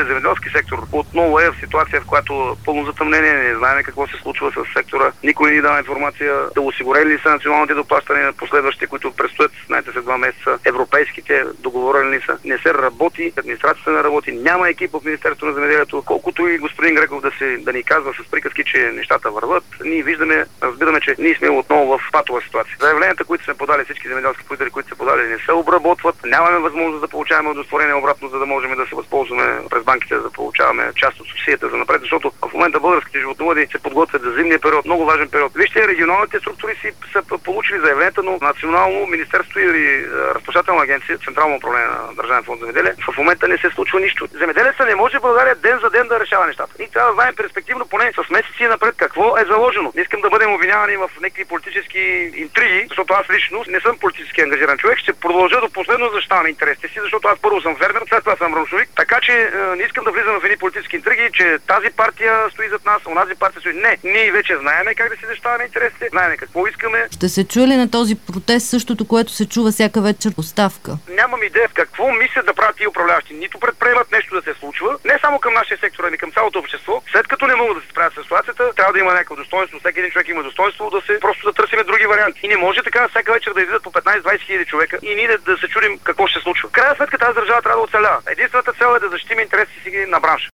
целият земеделски сектор отново е в ситуация, в която пълно затъмнение, не знаем какво се случва с сектора. Никой не ни дава информация да осигурени ли са националните доплащания на последващите, които предстоят, знаете, след 2 месеца. Европейските договорени ли са. Не се работи, администрацията не работи, няма екип в Министерството на земеделието. Колкото и господин Греков да ни казва с приказки, че нещата върват, ние разбираме, че ние сме отново в патова ситуация. Заявленията, които сме подали, всички земеделски производители, които са подали, не се обработват. Нямаме възможност да получаваме удостоверение обратно, за да можем да се възползваме през банките, да получаваме част от субсидията за напред, защото в момента българските животновъди се подготвят за зимния период, много важен период. Вижте, регионалните структури са получили заявленията, но Национално министерство и разплащателна агенция, Централно управление на Държавен фонд земеделие, в момента не се случва нищо. Земеделеца не може в България ден за ден да решава нещата. И трябва да знаем перспективно поне с месеци напред какво е заложено. Не искам да бъдем обвинявани в някакви политически интриги, защото аз лично не съм политически ангажиран човек. Ще продължа до последно да защитавам интересите си, защото аз първо съм фермер, след това съм браншовик. Така че не искам да влизам в едни политически интриги, че тази партия стои зад нас, онази партия стои. Не, ние вече знаеме как да си защитаваме интересите, знаеме какво искаме. Ще се чуе ли на този протест същото, което се чува всяка вечер, оставка? Нямам идея какво мислят да правят и управляващи. Нито предприемат нещо да се случва, не само към нашия сектор, ами към цялото общество. След като не могат да се справят с ситуацията, трябва да има някакво достоинство. Всеки един човек има достоинство просто да търсим други варианти. И не може така всяка вечер да излизат по 15-20 хиляди човека и ние да се чудим какво ще се случва. В крайна сметка тази държава трябва да оцелява. Единствената цел е да защитим интересите си на бранша.